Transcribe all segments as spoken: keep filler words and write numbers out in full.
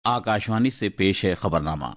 आकाशवाणी से पेश है खबरनामा।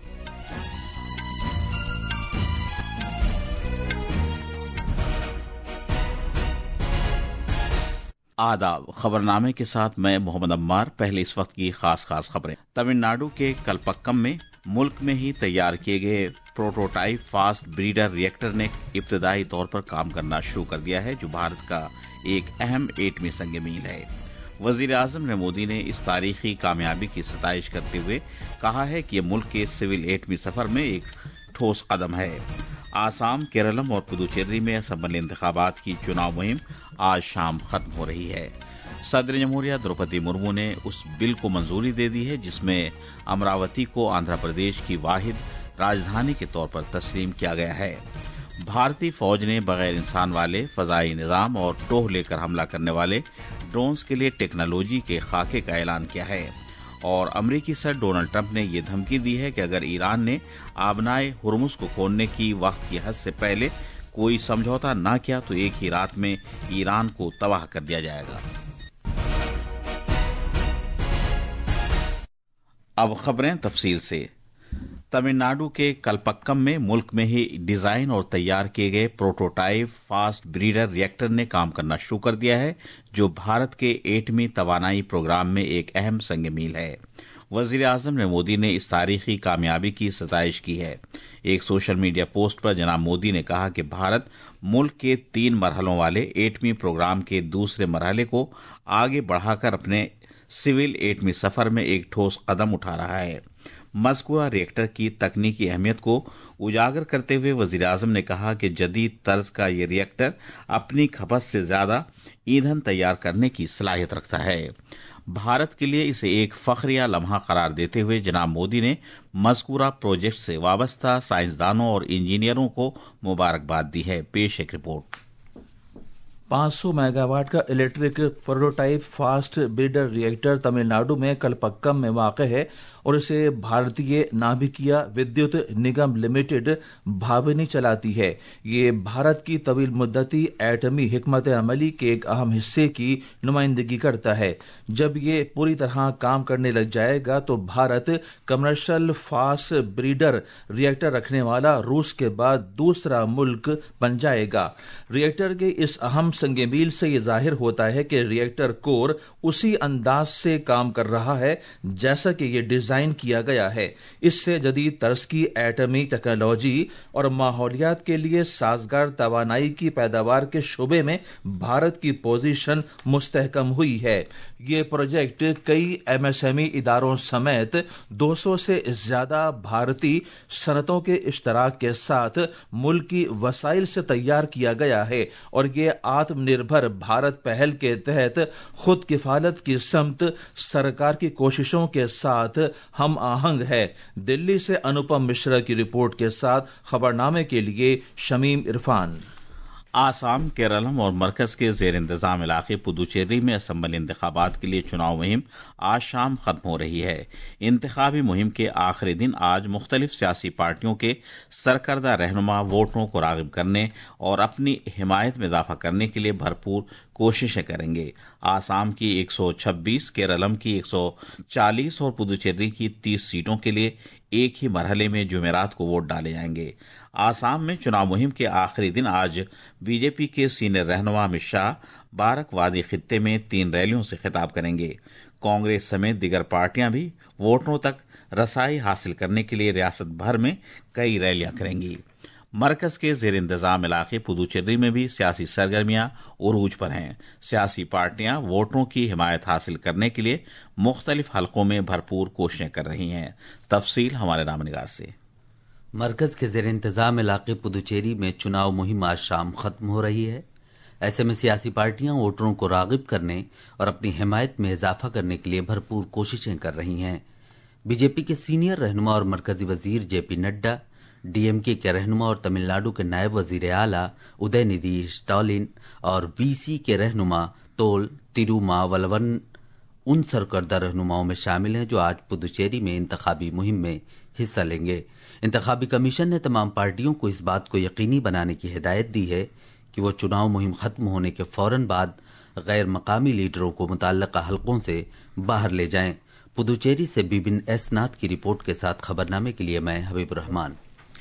आदाब। खबरनामे के साथ मैं मोहम्मद अम्मार। पहले इस वक्त की खास खास खबरें। तमिलनाडु के कलपक्कम में मुल्क में ही तैयार किए गए प्रोटोटाइप फास्ट ब्रीडर रिएक्टर ने इब्तदाई तौर पर काम करना शुरू कर दिया है, जो भारत का एक अहम एटमी संग मील है। वजीर आजम नरेंद्र मोदी ने इस तारीखी कामयाबी की सताइश करते हुए कहा है कि यह मुल्क के सिविल एटमी सफर में एक ठोस कदम है। आसाम, केरलम और पुदुचेरी में असम्बली इंतखाबात की चुनाव मुहिम आज शाम खत्म हो रही है। सदर जमहूरिया द्रौपदी मुर्मू ने उस बिल को मंजूरी दे दी है जिसमें अमरावती को आंध्र प्रदेश की वाहिद राजधानी के तौर पर तस्लीम किया गया है। भारतीय फौज ने बगैर इंसान वाले फजाई निजाम और टोह लेकर हमला करने वाले ड्रोन्स के लिए टेक्नोलॉजी के खाके का ऐलान किया है और अमरीकी सदर डोनाल्ड ट्रंप ने यह धमकी दी है कि अगर ईरान ने आबनाए हुर्मुज को खोलने की वक्त की हद से पहले कोई समझौता न किया तो एक ही रात में ईरान को तबाह कर दिया जाएगा। अब खबरें तफसील से। तमिलनाडु के कलपक्कम में मुल्क में ही डिजाइन और तैयार किए गए प्रोटोटाइप फास्ट ब्रीडर रिएक्टर ने काम करना शुरू कर दिया है, जो भारत के एटमी तवानाई प्रोग्राम में एक अहम संग मील है। वजीर आजम नरेंद्र मोदी ने इस तारीखी कामयाबी की सताइश की है। एक सोशल मीडिया पोस्ट पर जनाब मोदी ने कहा कि भारत मुल्क के तीन मरहलों वाले एटमी प्रोग्राम के दूसरे मरहले को आगे बढ़ाकर अपने सिविल एटमी सफर में एक ठोस कदम उठा रहा है। मज़कूरा रिएक्टर की तकनीकी अहमियत को उजागर करते हुए वजीर आजम ने कहा कि जदीद तर्ज का ये रिएक्टर अपनी खपत से ज्यादा ईंधन तैयार करने की सलाहियत रखता है। भारत के लिए इसे एक फखरिया लम्हा करार देते हुए जनाब मोदी ने मज़कूरा प्रोजेक्ट से वाबस्ता साइंसदानों और इंजीनियरों को मुबारकबाद दी है। पेश एक रिपोर्ट। पाँच सौ मेगावाट का electric prototype fast breeder reactor Tamil Nadu में कलपक्कम में वाक़ है और इसे भारतीय नाभिकीय विद्युत निगम लिमिटेड भाविनी चलाती है। ये भारत की तवील मुद्दती एटमी हिकमत अमली के एक अहम हिस्से की नुमाइंदगी करता है। जब ये पूरी तरह काम करने लग जाएगा तो Bharat commercial fast breeder reactor रखने वाला रूस के बाद दूसरा मुल्क बन जाएगा। रिएक्टर के इस अहम संगमील से यह जाहिर होता है कि रिएक्टर कोर उसी अंदाज से काम कर रहा है जैसा कि यह डिजाइन किया गया है। इससे जदीद तर्ज की एटमी टेक्नोलॉजी और माहौलियात के लिए साजगार तवानाई की पैदावार के शोबे में भारत की पोजीशन मुस्तहकम हुई है। ये प्रोजेक्ट कई एमएसएमई इदारों समेत दो सौ से ज्यादा भारतीय सनतों के इश्तराक के साथ मुल्क की वसाइल से तैयार किया गया है और ये आत्मनिर्भर भारत पहल के तहत खुद किफालत की समत सरकार की कोशिशों के साथ हम आहंग है। दिल्ली से अनुपम मिश्रा की रिपोर्ट के साथ खबरनामे के लिए शमीम इरफान। आसाम, केरलम और मरकज के जेर इंतजाम इलाके पुदुचेरी में असम्बली इंतखाबात के लिए चुनाव मुहिम आज शाम खत्म हो रही है। इंतखाबी मुहिम के आखिरी दिन आज मुख्तलिफ सियासी पार्टियों के सरकर्दा रहनुमा वोटरों को राग़िब करने और अपनी हिमायत में इजाफा करने के लिए भरपूर कोशिशें करेंगे। आसाम की एक सौ छब्बीस, केरलम की एक सौ चालीस और पुदुचेरी की तीस सीटों के लिए एक ही मरहले में जुमेरात को वोट डाले जाएंगे। आसाम में चुनाव मुहिम के आखिरी दिन आज बीजेपी के सीनियर रहनुमा अमित शाह बारक वादी खित्ते में तीन रैलियों से खिताब करेंगे। कांग्रेस समेत दीगर पार्टियां भी वोटरों तक रसाई हासिल करने के लिए रियासत भर में कई रैलियां करेंगी। मरकज के जेर इंतजाम इलाके पुदुचेरी में भी सियासी सरगर्मियां उरूज पर हैं। सियासी पार्टियां वोटरों की हिमायत हासिल करने के लिए मुख्तलिफ हलकों में भरपूर कोशिशें कर रही हैं। तफसील हमारे नामनिगार से। मरकज के जेर इंतजाम इलाके पुदुचेरी में चुनाव मुहिम आज शाम खत्म हो रही है। ऐसे में सियासी पार्टियां वोटरों को राग़िब करने और अपनी हिमायत में इजाफा करने के लिए भरपूर कोशिशें कर रही हैं। बीजेपी के सीनियर रहनुमा और मरकजी वजीर जेपी नड्डा, डीएमके के रहनुमा और तमिलनाडु के नायब वजीर आला उदयनिधि स्टालिन और वीसी के रहनुमा तोल तिरुमावलवन उन सरकर्दा रहनुमाओं में शामिल हैं जो आज पुदुचेरी में इंतखाबी मुहिम में हिस्सा लेंगे। इंतखाबी कमीशन ने तमाम पार्टियों को इस बात को यकीनी बनाने की हिदायत दी है कि वो चुनाव मुहिम खत्म होने के फौरन बाद गैर मकामी लीडरों को मुतल्लिका हलकों से बाहर ले जाएं। पुदुचेरी से बिबिन एस नाथ की रिपोर्ट के साथ खबरनामे के लिए मैं हबीब रहमान।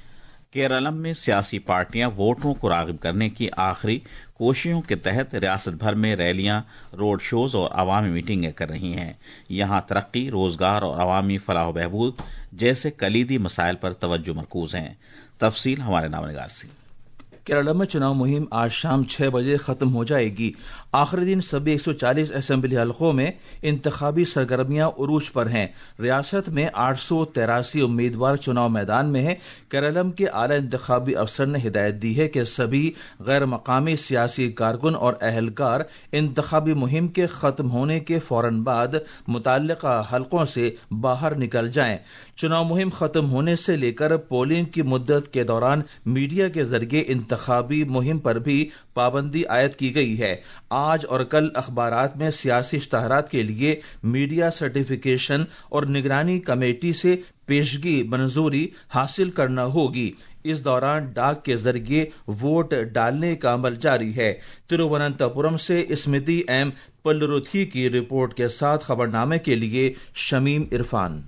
केरलम में सियासी पार्टियां वोटरों को राग़िब करने की आखिरी कोशिशों के तहत रियासत भर में रैलियां, रोड शोज और अवामी मीटिंगें कर रही हैं। यहां तरक्की, रोजगार और अवामी फलाह बहबूद जैसे कलीदी मसाइल पर तवज्जो मरकूज हैं। तफसील हमारे नामनिगार से। केरल में चुनाव मुहिम आज शाम छह बजे खत्म हो जाएगी। आखिरी दिन सभी एक सौ चालीस असेंबली हलकों में इंतखाबी सरगर्मियां उरूज पर हैं। रियासत में आठ सौ तिरासी उम्मीदवार चुनाव मैदान में हैं। केरलम के आला इंतखाबी अफसर ने हिदायत दी है कि सभी गैर मकामी सियासी कारकुन और अहलकार इंतखाबी मुहिम के खत्म होने के फौरन बाद मुतल्लिका हलकों से बाहर निकल जाएं। चुनाव मुहिम खत्म होने से लेकर पोलिंग की मुद्दत के दौरान मीडिया के जरिए इंतखाबी मुहिम पर भी पाबंदी आयद की गई है। आज और कल अखबारात में सियासी इश्तहारात के लिए मीडिया सर्टिफिकेशन और निगरानी कमेटी से पेशगी मंजूरी हासिल करना होगी। इस दौरान डाक के जरिए वोट डालने का अमल जारी है। तिरुवनंतपुरम से स्मृति एम पल्लुरुथी की रिपोर्ट के साथ खबरनामे के लिए शमीम इरफान।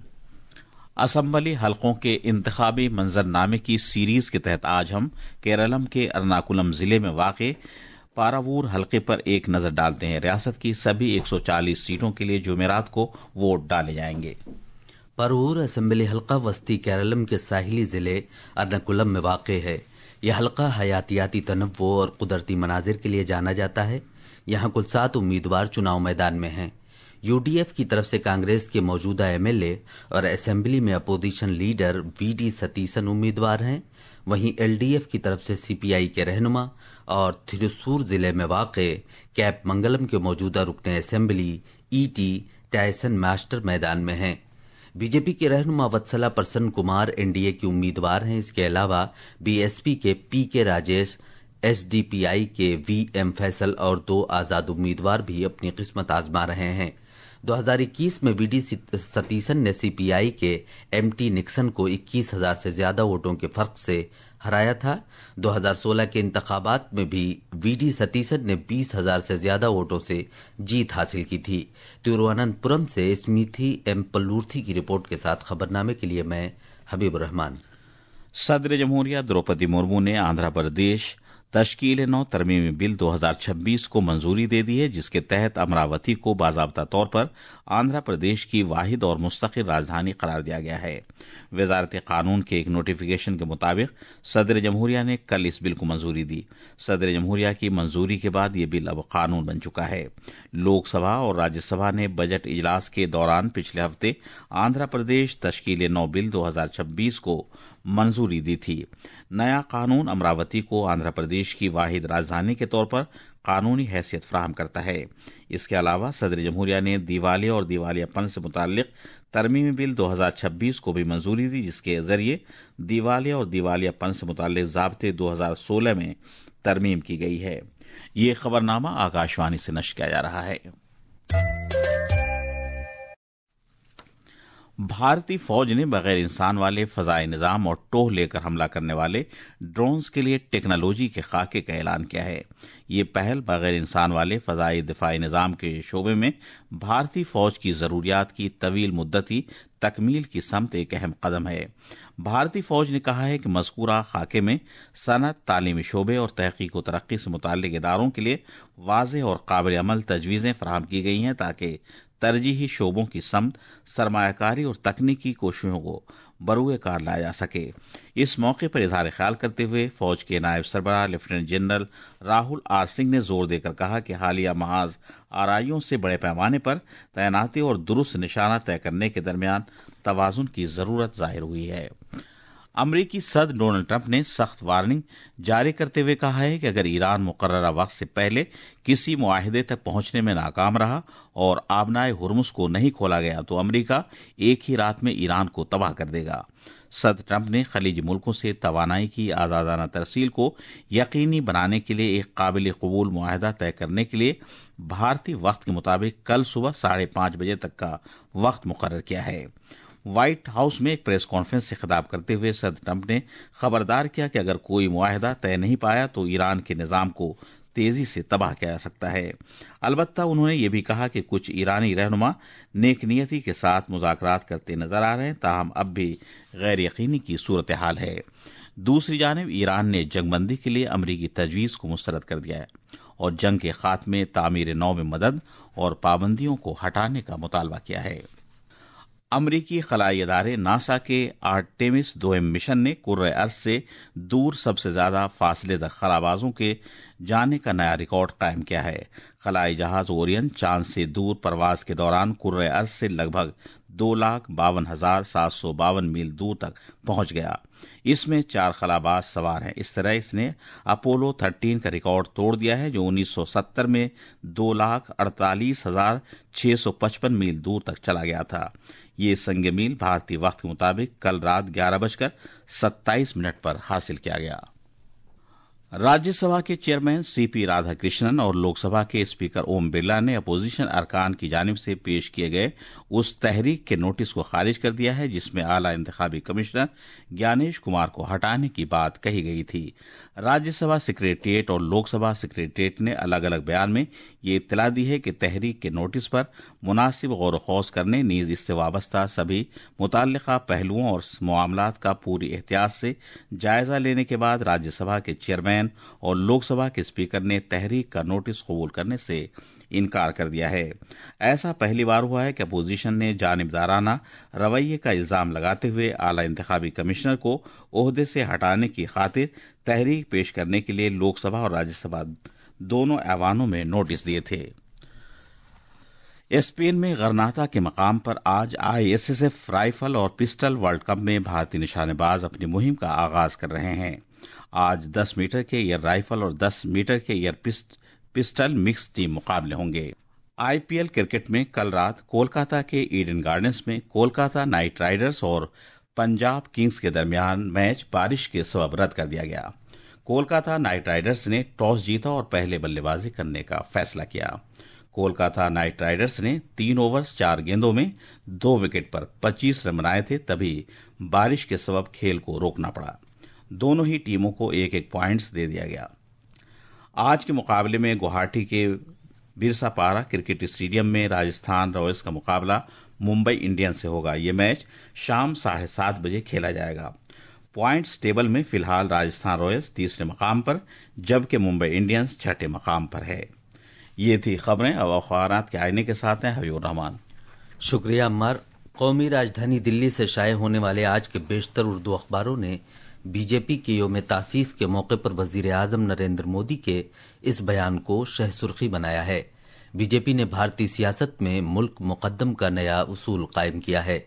असम्बली हलकों के इंतखाबी मंजरनामे की सीरीज के तहत आज हम केरलम के एर्नाकुलम जिले में वाक़े पारावूर हलके पर एक नजर डालते हैं। रियासत की सभी एक सौ चालीस सीटों के लिए जुमेरात को वोट डाले जाएंगे। पारावूर असेंबली हलका वस्ती केरलम के साहिली जिले एर्नाकुलम में वाक़ है। यह हलका हयातियाती तनव्वो और कुदरती मनाजिर के लिए जाना जाता है। यहाँ कुल सात उम्मीदवार चुनाव मैदान में हैं। यूडीएफ की तरफ से कांग्रेस के मौजूदा एमएलए और असेंबली में opposition leader V D Satheesan उम्मीदवार हैं। वहीं एलडीएफ की तरफ से सीपीआई के रहनुमा और थिरुसूर जिले में वाक़ कैप मंगलम के मौजूदा रुकने असेंबली ईटी टायसन मास्टर मैदान में हैं। बीजेपी के रहनुमा वत्सला प्रसन्न कुमार एनडीए के उम्मीदवार हैं। इसके अलावा बीएसपी के पी के राजेश, एसडीपीआई के वी एम फैसल और दो आजाद उम्मीदवार भी अपनी किस्मत आजमा रहे हैं। दो हज़ार इक्कीस में वीडी सतीसन ने सीपीआई के एमटी निक्सन को इक्कीस हजार से ज्यादा वोटों के फर्क से हराया था। दो हज़ार सोलह के इंतखाबात में भी वीडी सतीसन ने बीस हजार से ज्यादा वोटों से जीत हासिल की थी। तिरुवनंतपुरम से स्मृति एम पल्लुर्थी की रिपोर्ट के साथ खबरनामे के लिए मैं हबीब रहमान। सदर जमहूरिया द्रौपदी मुर्मू ने आंध्र प्रदेश तश्कील नौ तरमीमी बिल दो हज़ार छब्बीस को मंजूरी दे दी है, जिसके तहत अमरावती को बाज़ाब्ता तौर पर आंध्र प्रदेश की वाहिद और मुस्तकिल राजधानी करार दिया गया है। वजारत कानून के एक नोटिफिकेशन के मुताबिक सदर जमहूरिया ने कल इस बिल को मंजूरी दी। सदर जमहूरिया की मंजूरी के बाद ये बिल अब कानून बन चुका है। लोकसभा और राज्यसभा ने बजट इजलास के दौरान पिछले हफ्ते आंध्र प्रदेश तश्कील नौ बिल दो हज़ार छब्बीस को मंजूरी दी थी। नया कानून अमरावती को आंध्र प्रदेश की वाहिद राजधानी के तौर पर कानूनी हैसियत फराहम करता है। इसके अलावा सदर जमहूरिया ने दिवालिया और दिवालियापन से मुताल्लिक तरमीमी बिल दो हज़ार छब्बीस को भी मंजूरी दी, जिसके जरिए दिवालिया और दिवालियापन से मुताल्लिक ज़ाब्ते दो हज़ार सोलह में तरमीम की गई है। ये खबरनामा आकाशवाणी से नश्र किया जा रहा है। भारतीय फौज ने बगैर इंसान वाले फजाई निजाम और टोह लेकर हमला करने वाले ड्रोन्स के लिए टेक्नोलॉजी के खाके का ऐलान किया है। ये पहल बगैर इंसान वाले फजाई दिफाई निजाम के शोबे में भारतीय फौज की जरूरियात की तवील मुद्दती तकमील की समत एक अहम कदम है। भारतीय फौज ने कहा है कि मज़कूरा खाके में सनत, तालीमी शोबे और तहकीक व तरक्की से मुताल्लिक इदारों के लिए वाज़ेह और काबिल अमल तजवीज़ें फराहम की गई हैं ताकि तरजीही शोबों की समत, सरमायाकारी और तकनीकी कोशिशों को बरूए कार लाया जा सके। इस मौके पर इजहार ख्याल करते हुए फौज के नायब सरबराह lieutenant general Rahul R Singh ने जोर देकर कहा कि हालिया महाज आरआईओं से बड़े पैमाने पर तैनाती और दुरुस्त निशाना तय करने के दरमियान तवाजुन की जरूरत जाहिर हुई है। अमरीकी सदर डोनाल्ड ट्रंप ने सख्त वार्निंग जारी करते हुए कहा है कि अगर ईरान मुकर्ररा वक्त से पहले किसी मुआहिदे तक पहुंचने में नाकाम रहा और आबनाए हुर्मुज को नहीं खोला गया तो अमरीका एक ही रात में ईरान को तबाह कर देगा। सदर ट्रंप ने खलीजी मुल्कों से तवानाई की आजादाना तरसील को यकीनी बनाने के लिए एक काबिल कबूल मुआहिदा तय करने के लिए भारतीय वक्त के मुताबिक कल सुबह साढ़े पांच बजे तक का वक्त मुकर्रर किया है। व्हाइट हाउस में एक प्रेस कॉन्फ्रेंस से खिताब करते हुए सदर ट्रंप ने खबरदार किया कि अगर कोई मुआहिदा तय नहीं पाया तो ईरान के निजाम को तेजी से तबाह किया जा सकता है। अलबत्ता उन्होंने ये भी कहा कि कुछ ईरानी रहनुमा नेक नियति के साथ मुज़ाकरात करते नजर आ रहे हैं, ताहम अब भी गैर यकीनी की सूरत हाल है। दूसरी जानिब ईरान ने जंगबंदी के लिए अमरीकी तजवीज़ को मुस्तरद कर दिया है और जंग के खात्मे, तामीर नौ में मदद और पाबंदियों को हटाने का मुतालबा किया है। अमरीकी खलाई अदारे नासा के आर्टेमिस दो एम मिशन ने कुर्रे अर्ज से दूर सबसे ज्यादा फासले तक खलाबाजों के जाने का नया रिकॉर्ड कायम किया है। खलाई जहाज ओरियन चांद से दूर परवाज के दौरान कुर्रे अर्ज से लगभग दो लाख बावन हजार सात सौ बावन मील दूर तक पहुंच गया। इसमें चार खलाबाज सवार हैं। इस तरह इसने अपोलो थर्टीन का रिकॉर्ड तोड़ दिया है, जो उन्नीस सौ सत्तर में दो लाख अड़तालीस हजार छह सौ पचपन मील दूर तक चला गया था। ये संग मील भारतीय वक्त के मुताबिक कल रात ग्यारह बजकर सत्ताईस मिनट पर हासिल किया गया। राज्यसभा के चेयरमैन सीपी राधाकृष्णन और लोकसभा के स्पीकर ओम बिरला ने अपोजिशन अरकान की जानिब से पेश किए गए उस तहरीक के नोटिस को खारिज कर दिया है जिसमें आला इंतखाबी कमिश्नर ज्ञानेश कुमार को हटाने की बात कही गई थी। राज्यसभा सेक्रेटेरिएट और लोकसभा सेक्रेटेरिएट ने अलग अलग बयान में ये इत्तला दी है कि तहरीक के नोटिस पर मुनासिब गौर खौज करने, नीज इससे वाबस्ता सभी मुतल्लिका पहलुओं और मामलात का पूरी एहतियात से जायजा लेने के बाद राज्यसभा के चेयरमैन और लोकसभा के स्पीकर ने तहरीक का नोटिस कबूल करने से इनकार कर दिया है। ऐसा पहली बार हुआ है कि अपोजिशन ने जानिबदाराना रवैये का इल्जाम लगाते हुए आला इंतखाबी कमिश्नर को ओहदे से हटाने की खातिर तहरीक पेश करने के लिए लोकसभा और राज्यसभा दोनों ऐवानों में नोटिस दिए थे। स्पेन में गरनाता के मकाम पर आज आईएसएसएफ राइफल और पिस्टल वर्ल्ड कप में भारतीय निशानेबाज अपनी मुहिम का आगाज कर रहे हैं। आज दस मीटर के एयर राइफल और दस मीटर के एयर पिस्ट, पिस्टल मिक्स टीम मुकाबले होंगे। आईपीएल क्रिकेट में कल रात कोलकाता के ईडन गार्डन्स में कोलकाता नाइट राइडर्स और पंजाब किंग्स के दरमियान मैच बारिश के सबब रद्द कर दिया गया। कोलकाता नाइट राइडर्स ने टॉस जीता और पहले बल्लेबाजी करने का फैसला किया। कोलकाता नाइट राइडर्स ने तीन ओवर्स चार गेंदों में दो विकेट पर पच्चीस रन बनाए थे, तभी बारिश के सबब खेल को रोकना पड़ा। दोनों ही टीमों को एक एक पॉइंट्स दे दिया गया। आज के मुकाबले में गुवाहाटी के बिरसा पारा क्रिकेट स्टेडियम में राजस्थान रॉयल्स का मुकाबला मुंबई इंडियंस से होगा। यह मैच शाम साढ़े सात बजे खेला जाएगा। पॉइंट्स टेबल में फिलहाल राजस्थान रॉयल्स तीसरे मकाम पर, जबकि मुंबई इंडियंस छठे मकाम पर है। ये थी खबरें। अब अखबारात के आईने के साथ हैं हबीबुर रहमान। शुक्रिया अम्मार। कौमी राजधानी दिल्ली से शाये होने वाले आज के बेशतर उर्दू अखबारों ने बीजेपी के यौम तासीस के मौके पर वजीर आजम नरेंद्र मोदी के इस बयान को शह सुर्खी बनाया है। बीजेपी ने भारतीय सियासत में मुल्क मुकद्दम का नया उसूल कायम किया है।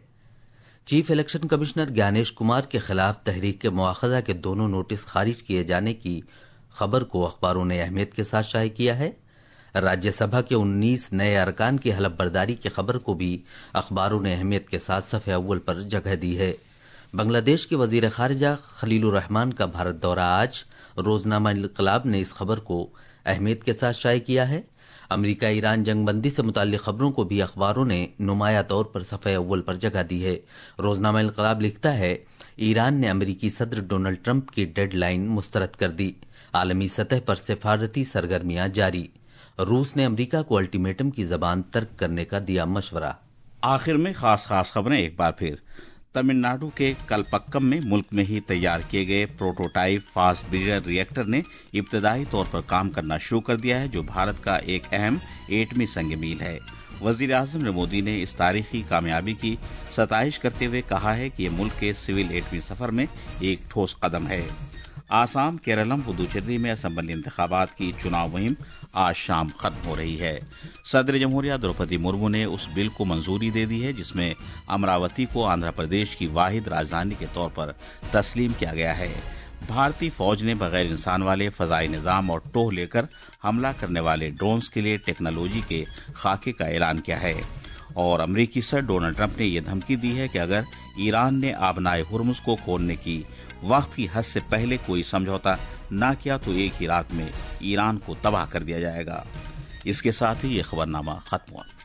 Chief election commissioner Gyanesh Kumar के खिलाफ तहरीक के मुआखजा के दोनों नोटिस खारिज किए जाने की खबर को अखबारों ने अहमियत के साथ शाये किया है। राज्यसभा के उन्नीस नए अरकान की हलफ बर्दारी की खबर को भी अखबारों ने अहमियत के साथ सफ़े अव्वल पर जगह दी है। बांग्लादेश के वजीर खारजा खलीलुर रहमान का भारत दौरा आज, रोजनामा इंकलाब ने इस खबर को अहमियत के साथ शाये किया है। अमेरिका ईरान जंगबंदी से मुताल्लिक खबरों को भी अखबारों ने नुमाया तौर पर सफ़े अव्वल पर जगह दी है। रोजनामा इंकलाब लिखता है, ईरान ने अमेरिकी सदर डोनाल्ड ट्रंप की डेड लाइन मुस्तरद कर दी। आलमी सतह पर सिफारती सरगर्मियां जारी। रूस ने अमेरिका को अल्टीमेटम की जबान तर्क करने का दिया मशवरा। आखिर में खास खास खबरें एक बार फिर। तमिलनाडु के कलपक्कम में मुल्क में ही तैयार किए गए प्रोटोटाइप फास्ट ब्रीडर रिएक्टर ने इब्तदाई तौर पर काम करना शुरू कर दिया है, जो भारत का एक अहम एटमी संग मील है। वजीर आजम नरेंद्र मोदी ने इस तारीखी कामयाबी की सताइश करते हुए कहा है कि यह मुल्क के सिविल एटमी सफर में एक ठोस कदम है। आसाम, केरलम, पुदुचेरी में असम्बली इंतखाबात की चुनाव मुहिम आज शाम खत्म हो रही है। सदर जमहूरिया द्रौपदी मुर्मू ने उस बिल को मंजूरी दे दी है जिसमें अमरावती को आंध्र प्रदेश की वाहिद राजधानी के तौर पर तस्लीम किया गया है। भारतीय फौज ने बगैर इंसान वाले फजाई निजाम और टोह लेकर हमला करने वाले ड्रोन्स के लिए टेक्नोलॉजी के खाके का ऐलान किया है। और अमरीकी सदर डोनाल्ड ट्रंप ने यह धमकी दी है कि अगर ईरान ने आबनाए हुर्मुज को खोलने की वक्त की हद से पहले कोई समझौता न किया तो एक ही रात में ईरान को तबाह कर दिया जाएगा। इसके साथ ही ये खबरनामा खत्म हुआ।